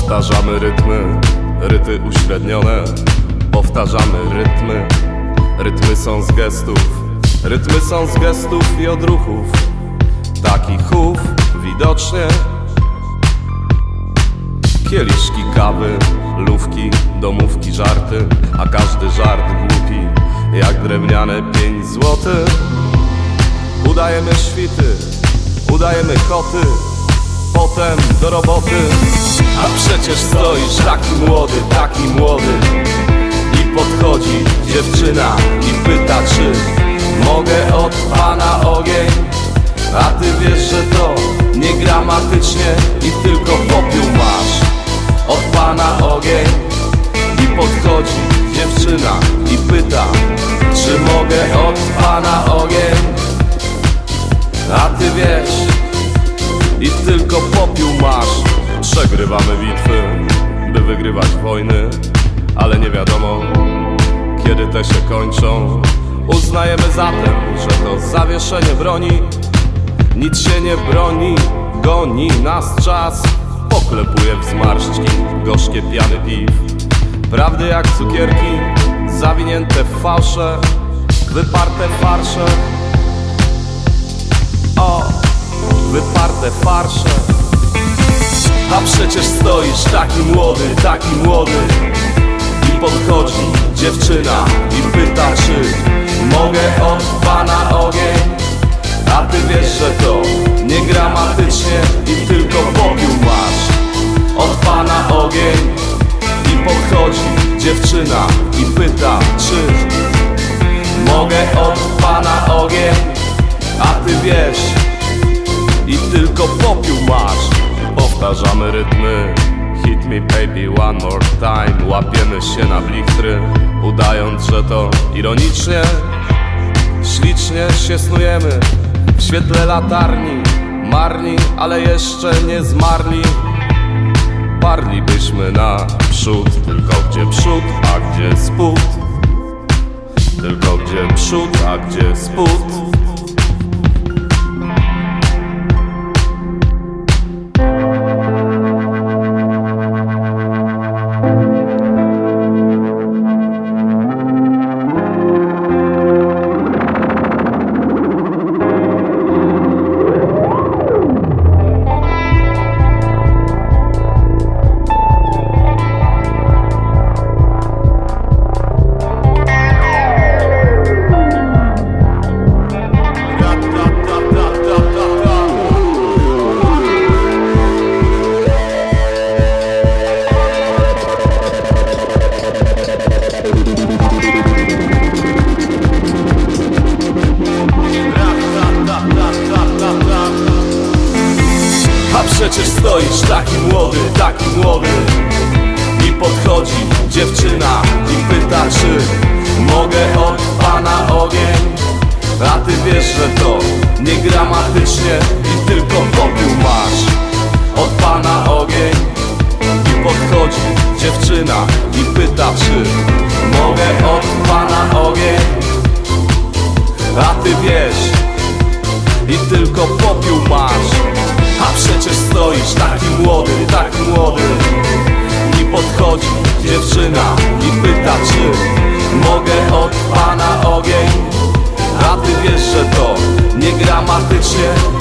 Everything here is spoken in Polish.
Powtarzamy rytmy, ryty uśrednione. Powtarzamy rytmy, rytmy są z gestów. Rytmy są z gestów i odruchów. Taki chów widocznie. Kieliszki kawy, lówki, domówki, żarty. A każdy żart głupi, jak drewniane 5 złotych. Udajemy świty, udajemy koty, potem do roboty. A przecież stoisz taki młody i podchodzi dziewczyna i pyta, czy mogę od pana ogień. A ty wiesz, że to niegramatycznie i tylko popiół masz. Od pana ogień. I podchodzi dziewczyna i pyta, czy mogę od pana ogień. A ty wiesz i tylko popiół masz. Przegrywamy bitwy, by wygrywać wojny, ale nie wiadomo, kiedy te się kończą. Uznajemy zatem, że to zawieszenie broni. Nic się nie broni, goni nas czas. Poklepuje w zmarszczki gorzkie piany piw. Prawdy jak cukierki, zawinięte w fałsze, wyparte farsze. O, wyparte farsze. A przecież stoisz taki młody i podchodzi dziewczyna i pyta, czy mogę od pana ogień. A ty wiesz, że to niegramatycznie i tylko popiół masz. Od pana ogień. I podchodzi dziewczyna i pyta, czy mogę od pana ogień. A ty wiesz i tylko popiół masz. Powtarzamy rytmy, hit me baby one more time. Łapiemy się na blichtry, udając, że to ironicznie. Ślicznie się snujemy w świetle latarni. Marni, ale jeszcze nie zmarli. Parlibyśmy naprzód, tylko gdzie przód, a gdzie spód. Tylko gdzie przód, a gdzie spód. Przecież stoisz taki młody i podchodzi dziewczyna i pyta, czy mogę od pana ogień. A ty wiesz, że to niegramatycznie i tylko popiół masz. Od pana ogień. I podchodzi dziewczyna i pyta, czy mogę od pana ogień. A ty wiesz i tylko popiół masz. A przecież stoisz taki młody i podchodzi dziewczyna i pyta, czy mogę od pana ogień. A ty wiesz, że to niegramatycznie